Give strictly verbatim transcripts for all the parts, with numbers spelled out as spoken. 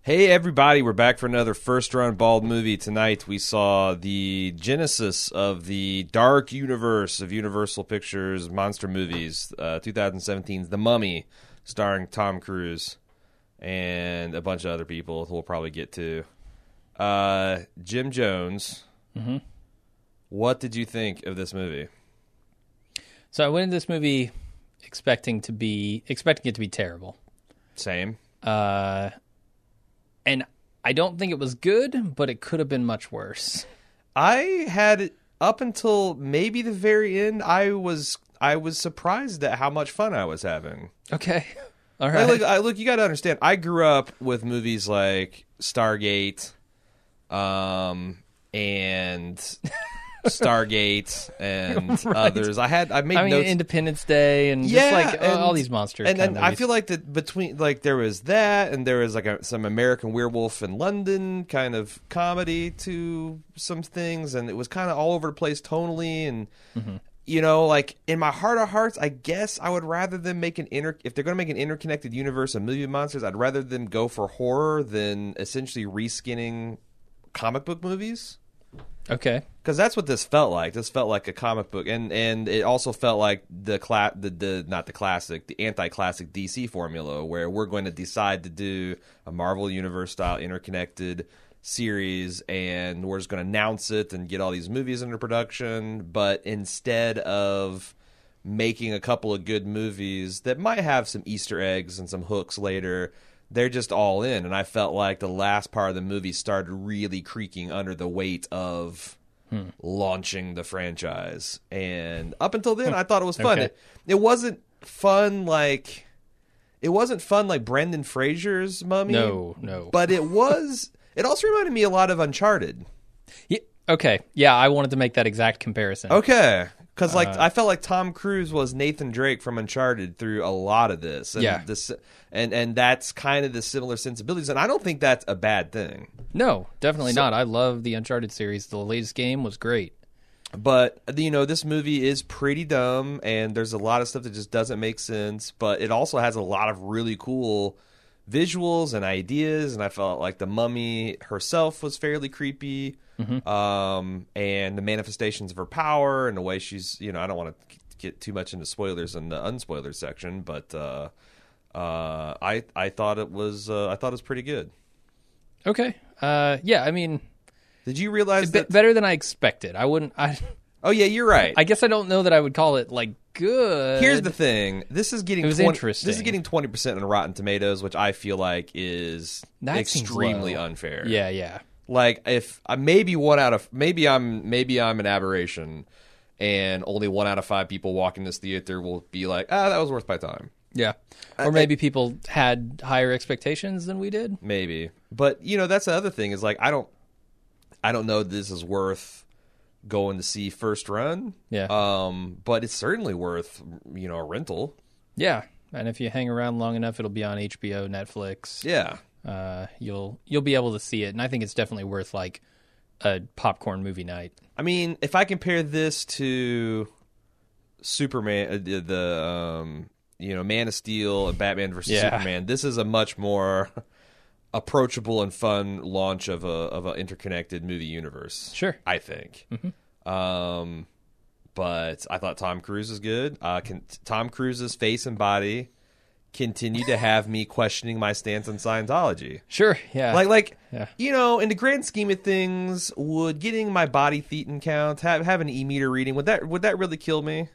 Hey everybody, we're back for another First Run Bald movie. Tonight we saw the genesis of the dark universe of Universal Pictures monster movies, uh, twenty seventeen's The Mummy, starring Tom Cruise and a bunch of other people who we'll probably get to. Uh, Jim Jones, mm-hmm. What did you think of this movie? So I went into this movie expecting to be expecting it to be terrible. Same. Uh, and I don't think it was good, but it could have been much worse. I had up until maybe the very end. I was I was surprised at how much fun I was having. Okay, all right. Like, look, I, look, you got to understand. I grew up with movies like Stargate, um, and Stargate and right. others. I had I made I mean, notes. Independence Day and Yeah, just like and, all these monsters. And then kind of I feel like that between like there was that and there was like a, some American Werewolf in London kind of comedy to some things, and it was kind of all over the place tonally, and mm-hmm. you know, like in my heart of hearts, I guess I would rather them make an inter if they're going to make an interconnected universe of movie monsters, I'd rather them go for horror than essentially reskinning comic book movies. Okay. Because that's what this felt like. This felt like a comic book, and and it also felt like the cla- the, the not the classic, the anti-classic D C formula, where we're going to decide to do a Marvel Universe style interconnected series, and we're just going to announce it and get all these movies into production. But instead of making a couple of good movies that might have some Easter eggs and some hooks later, they're just all in, and I felt like the last part of the movie started really creaking under the weight of hmm. launching the franchise. And up until then, I thought it was fun. Okay. It, it wasn't fun like it wasn't fun like Brendan Fraser's Mummy. No, no. But it was. It also reminded me a lot of Uncharted. Yeah, okay, yeah, I wanted to make that exact comparison. Okay. Because like Uh, I felt like Tom Cruise was Nathan Drake from Uncharted through a lot of this, and Yeah. this, and and that's kind of the similar sensibilities, and I don't think that's a bad thing. No, definitely So- not. I love the Uncharted series. The latest game was great. But you know, this movie is pretty dumb, and there's a lot of stuff that just doesn't make sense. But it also has a lot of really cool visuals and ideas, and I felt like the Mummy herself was fairly creepy. Mm-hmm. Um, and the manifestations of her power and the way she's, you know, I don't want to get too much into spoilers in the unspoilers section, but uh, uh, I I thought it was uh, I thought it was pretty good. Okay, uh, yeah, I mean, Did you realize be- that? better than I expected. I wouldn't. I, Oh yeah, you're right. I guess I don't know that I would call it like good. Here's the thing: this is getting It was twenty, interesting. This is getting twenty percent on Rotten Tomatoes, which I feel like is That seems extremely low. unfair. Yeah, yeah. Like if uh, maybe one out of maybe I'm maybe I'm an aberration, and only one out of five people walking this theater will be like, ah, that was worth my time. Yeah. Or maybe people had higher expectations than we did. Maybe, but you know that's the other thing is like I don't, I don't know this is worth going to see first run. Yeah. Um, but it's certainly worth you know a rental. Yeah. And if you hang around long enough, it'll be on H B O, Netflix. Yeah. Uh, you'll you'll be able to see it, and I think it's definitely worth like a popcorn movie night. I mean, if I compare this to Superman, uh, the the, um, you know Man of Steel and Batman versus Yeah. Superman, this is a much more approachable and fun launch of a of an interconnected movie universe. Sure. I think. Mm-hmm. Um, but I thought Tom Cruise is good. Uh, can, Tom Cruise's face and body continue to have me questioning my stance on Scientology. Sure, yeah. Like, like Yeah. you know, in the grand scheme of things, would getting my body thetan count, have have an e meter reading, would that would that really kill me?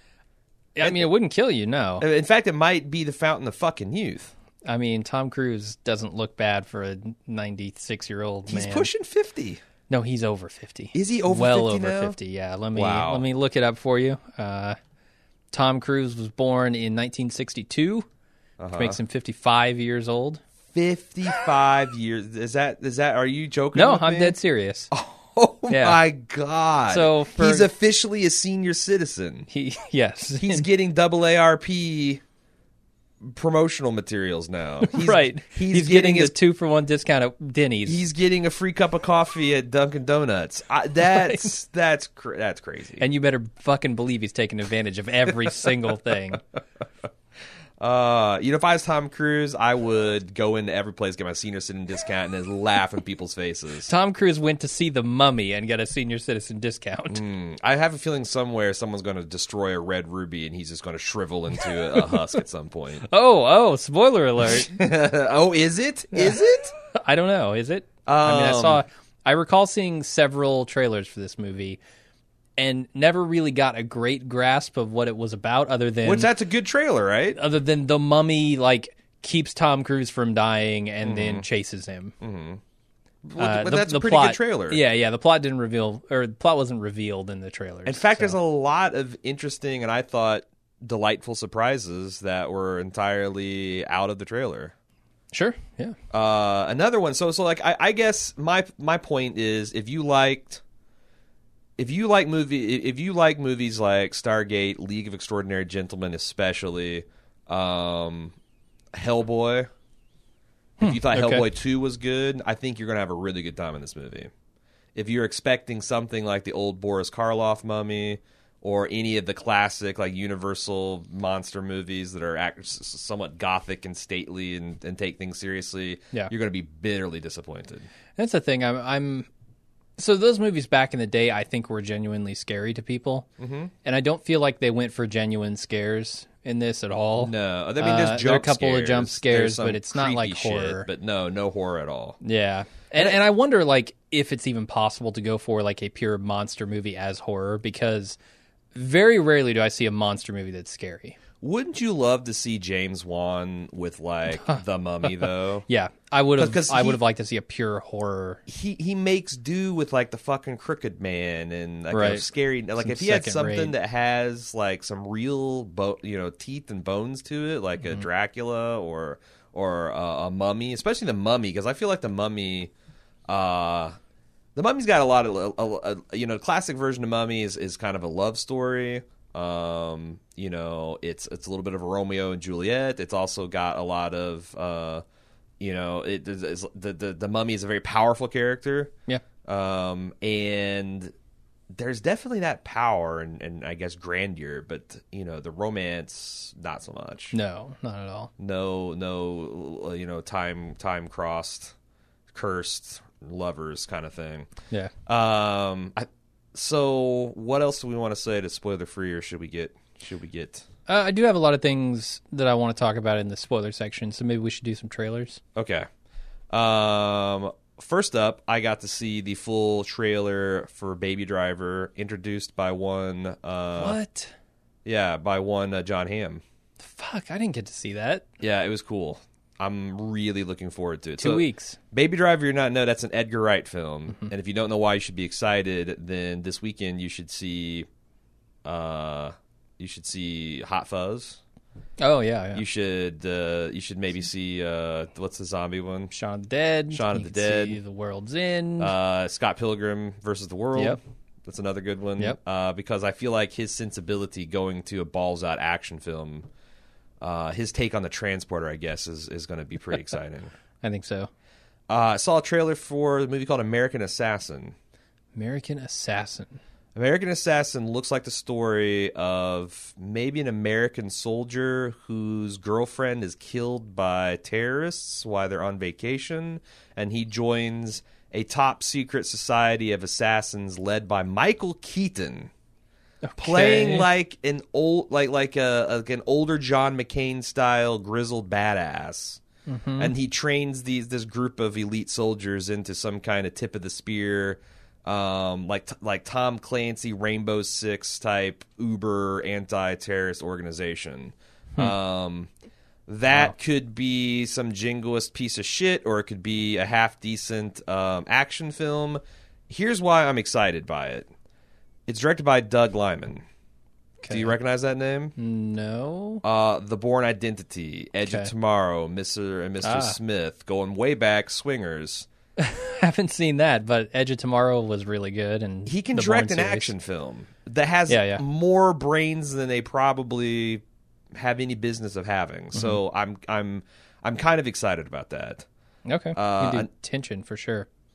I mean, it wouldn't kill you, no. In fact, it might be the fountain of fucking youth. I mean, Tom Cruise doesn't look bad for a ninety-six-year-old man. He's pushing fifty. No, he's over fifty. Is he over well fifty over now? fifty, yeah. Let me Wow. let me look it up for you. Uh, Tom Cruise was born in nineteen sixty-two, Uh-huh. which makes him fifty-five years old. Fifty-five years. Is that is that? Are you joking? No, with I'm me? dead serious. Oh Yeah. my god! So for- he's officially a senior citizen. He yes. He's getting double A R P promotional materials now. He's, right. He's, He's, getting, getting, his a two for one discount at Denny's. He's getting a free cup of coffee at Dunkin' Donuts. I, that's that's cr- that's crazy. And you better fucking believe he's taking advantage of every single thing. Uh, you know, if I was Tom Cruise, I would go into every place, get my senior citizen discount, and then laugh in people's faces. Tom Cruise went to see The Mummy and got a senior citizen discount. Mm, I have a feeling somewhere someone's going to destroy a red ruby, and he's just going to shrivel into a, a husk at some point. Oh, oh! Spoiler alert! Oh, is it? Is it? I don't know. Is it? I mean, I Um, saw. I recall seeing several trailers for this movie, and never really got a great grasp of what it was about, other than Which that's a good trailer, right? other than the mummy like keeps Tom Cruise from dying and then chases him. Well, Uh, but the- that's the a pretty plot- good trailer. Yeah, yeah. The plot didn't reveal, or the plot wasn't revealed in the trailers. In fact, so. there's a lot of interesting and I thought delightful surprises that were entirely out of the trailer. Sure, yeah. Uh, another one. So, so like, I, I guess my my point is, if you liked, if you like movie, if you like movies like Stargate, League of Extraordinary Gentlemen, especially, um, Hellboy. If you thought okay. Hellboy two was good, I think you're gonna have a really good time in this movie. If you're expecting something like the old Boris Karloff Mummy, or any of the classic like Universal monster movies that are act- somewhat gothic and stately and, and take things seriously, Yeah. you're going to be bitterly disappointed. That's the thing. I'm, I'm. So those movies back in the day, I think, were genuinely scary to people, mm-hmm. and I don't feel like they went for genuine scares in this at all. No, I mean there's Uh, jump there are a couple scares, of jump there's scares, some but it's not like creepy shit, horror. but no, no horror at all. Yeah, and and I wonder like if it's even possible to go for like a pure monster movie as horror, because very rarely do I see a monster movie that's scary. Wouldn't you love to see James Wan with like The Mummy though? Yeah, I would have. 'Cause I he- would have liked to see a pure horror. he he makes do with like the fucking Crooked Man and like a Right. scary like Some if he had second something rate. that has like some real bo- you know teeth and bones to it, like Mm-hmm. a Dracula or or uh, a Mummy, especially the Mummy, because I feel like the Mummy uh the Mummy's got a lot of a, a, a- you know the classic version of Mummy is, is kind of a love story. Um, you know, it's it's a little bit of a Romeo and Juliet. It's also got a lot of uh, you know, it it's, the the the Mummy is a very powerful character. Yeah, Um, and there's definitely that power and, and I guess grandeur, but you know, the romance not so much. no, not at all. No, no, you know, time time crossed, cursed lovers kind of thing. Yeah. Um, I, so what else do we want to say to spoiler free, or should we get should we get? Uh, I do have a lot of things that I want to talk about in the spoiler section, so maybe we should do some trailers. Okay. Um, first up, I got to see the full trailer for Baby Driver, introduced by one. Uh, What? Yeah, by one uh, John Hamm. Fuck, I didn't get to see that. Yeah, it was cool. I'm really looking forward to it. Two So, weeks. Baby Driver, you're not know that's an Edgar Wright film, Mm-hmm. and if you don't know why you should be excited, then this weekend you should see, uh, you should see Hot Fuzz. Oh yeah, yeah. You should, uh, you should maybe see uh, what's the zombie one? Shaun of the Dead. Shaun of You the can Dead. see The World's End. Uh, Scott Pilgrim versus the World. Yep. That's another good one. Yep. Uh, because I feel like his sensibility going to a balls out action film, uh, his take on the transporter, I guess, is, is going to be pretty exciting. I think so. Uh, I saw a trailer for a movie called American Assassin. American Assassin. American Assassin looks like the story of maybe an American soldier whose girlfriend is killed by terrorists while they're on vacation, and he joins a top secret society of assassins led by Michael Keaton, playing Okay. like an old, like like a like an older John McCain style grizzled badass. And he trains these this group of elite soldiers into some kind of tip of the spear, um, like like Tom Clancy Rainbow Six type uber anti-terrorist organization. Um, that Wow. could be some jingoist piece of shit, or it could be a half decent um, action film. Here's why I'm excited by it. It's directed by Doug Liman. Do you recognize that name? No. Uh, The Bourne Identity, Edge Okay. of Tomorrow, Mister and Mister Ah. Smith, going way back, Swingers. Haven't seen that, but Edge of Tomorrow was really good, and He can the direct Bourne an series. action film that has Yeah, yeah. more brains than they probably have any business of having. Mm-hmm. So I'm I'm I'm kind of excited about that. Okay, Uh, you do an- tension for sure.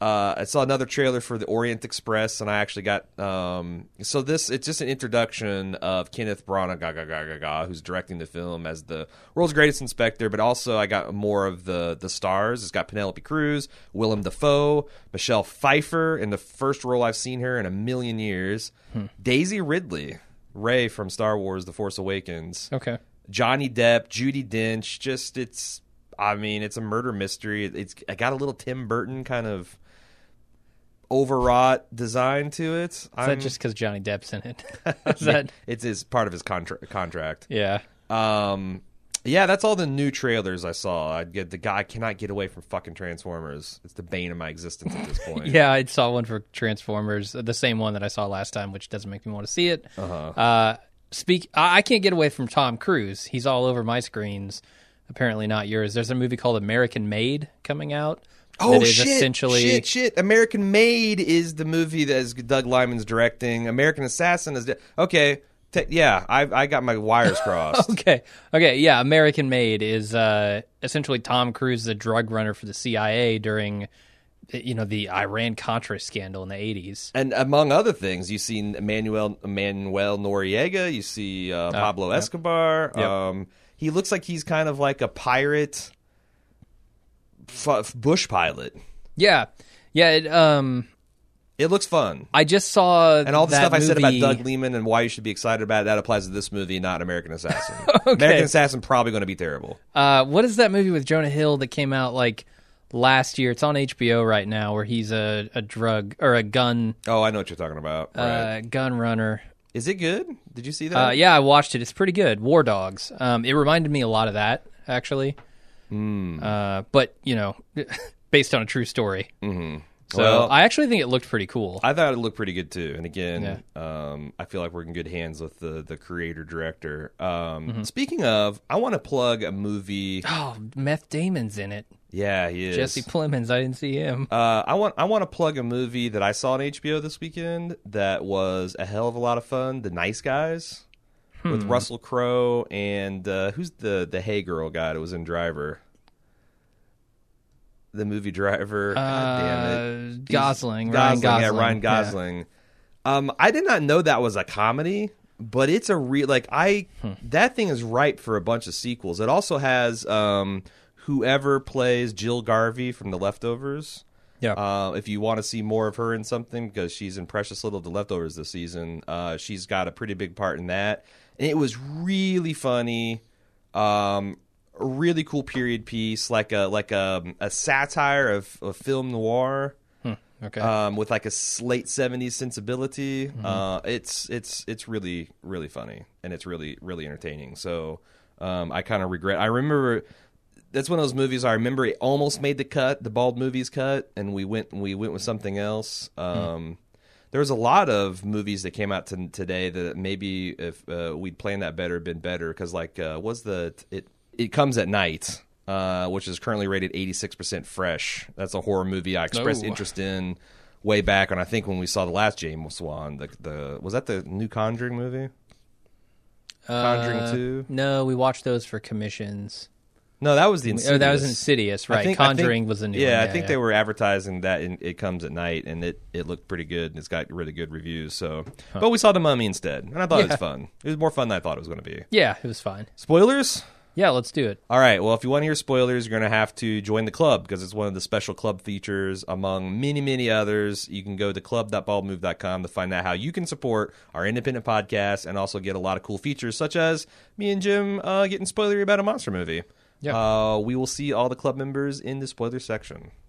Uh, I saw another trailer for the Orient Express, and I actually got um, so this it's just an introduction of Kenneth Branagh, ga, ga, ga, ga, ga, who's directing the film as the world's greatest inspector. But also, I got more of the the stars. It's got Penelope Cruz, Willem Dafoe, Michelle Pfeiffer in the first role I've seen her in a million years. Hmm. Daisy Ridley, Rey from Star Wars: The Force Awakens. Okay. Johnny Depp, Judi Dench. Just it's. I mean, it's a murder mystery. It's I got a little Tim Burton kind of overwrought design to it. Is I'm, that just because Johnny Depp's in it? Is that it's his part of his contra- contract? Yeah. Um. Yeah, that's all the new trailers I saw. I get the guy I cannot get away from fucking Transformers. It's the bane of my existence at this point. Yeah, I saw one for Transformers, the same one that I saw last time, which doesn't make me want to see it. Uh-huh. Uh Speak. I can't get away from Tom Cruise. He's all over my screens. Apparently not yours. There's a movie called American Made coming out. Oh, that is shit, essentially... shit, shit. American Made is the movie that is Doug Liman's directing. American Assassin is... Di- okay, t- yeah, I I got my wires crossed. okay, okay, yeah, American Made is uh, essentially Tom Cruise, the drug runner for the C I A during, you know, the Iran-Contra scandal in the eighties. And among other things, you've seen Emmanuel, Emmanuel Noriega, you see uh, Pablo uh, Escobar. Yep. Um, he looks like he's kind of like a pirate... F- bush pilot. Yeah, yeah. It, um, it looks fun. I just saw and all the that stuff movie... I said about Doug Liman and why you should be excited about it, that applies to this movie, not American Assassin. Okay. American Assassin probably going to be terrible. Uh, what is that movie with Jonah Hill that came out like last year? It's on H B O right now, where he's a, a drug or a gun. Oh, I know what you're talking about. Right. Uh, gun runner. Is it good? Did you see that? Uh, yeah, I watched it. It's pretty good. War Dogs. Um, it reminded me a lot of that, actually. Mm. Uh, but, you know, based on a true story. Mm-hmm. So well, I actually think it looked pretty cool. I thought it looked pretty good, too. And again, yeah. um, I feel like we're in good hands with the, the creator-director. Um, mm-hmm. Speaking of, I want to plug a movie. Oh, Meth Damon's in it. Yeah, he is. Jesse Plemons. I didn't see him. Uh, I want I want to plug a movie that I saw on H B O this weekend that was a hell of a lot of fun. The Nice Guys. With Russell Crowe and uh, who's the the Hey Girl guy that was in Driver? The movie Driver. God damn it. Uh, Gosling, He's, Ryan Gosling. Gosling. Yeah, Ryan Gosling. Yeah. Um, I did not know that was a comedy, but it's a real like I hmm. that thing is ripe for a bunch of sequels. It also has um, whoever plays Jill Garvey from The Leftovers. Yeah. Uh, if you want to see more of her in something, because she's in Precious Little of The Leftovers this season, uh, she's got a pretty big part in that. And it was really funny, um, a really cool period piece, like a like a, a satire of, of film noir, hmm, okay, um, with like a late seventies sensibility. Mm-hmm. Uh, it's it's it's really really funny, and it's really really entertaining. So um, I kind of regret. I remember that's one of those movies I remember it almost made the cut, the Bald Movies cut, and we went we went with something else. Um, hmm. There's a lot of movies that came out to, today that maybe if uh, we'd planned that better, been better. Because like, uh, was the it it comes at night, uh, which is currently rated eighty-six percent fresh. That's a horror movie I expressed oh. interest in way back, and I think when we saw the last James Wan, the the was that the new Conjuring movie? Conjuring uh, two? No, we watched those for commissions. No, that was the Insidious. Oh, that was Insidious, right? Think, Conjuring think, was the new yeah, one. Yeah, I think yeah. they were advertising that in, it comes at night, and it, it looked pretty good, and it's got really good reviews. So, huh. But we saw The Mummy instead, and I thought yeah. it was fun. It was more fun than I thought it was going to be. Yeah, it was fine. Spoilers? Yeah, let's do it. All right, well, if you want to hear spoilers, you're going to have to join the club, because it's one of the special club features among many, many others. You can go to club dot bald move dot com to find out how you can support our independent podcast and also get a lot of cool features, such as me and Jim uh, getting spoilery about a monster movie. Yeah. Uh, we will see all the club members in the spoiler section.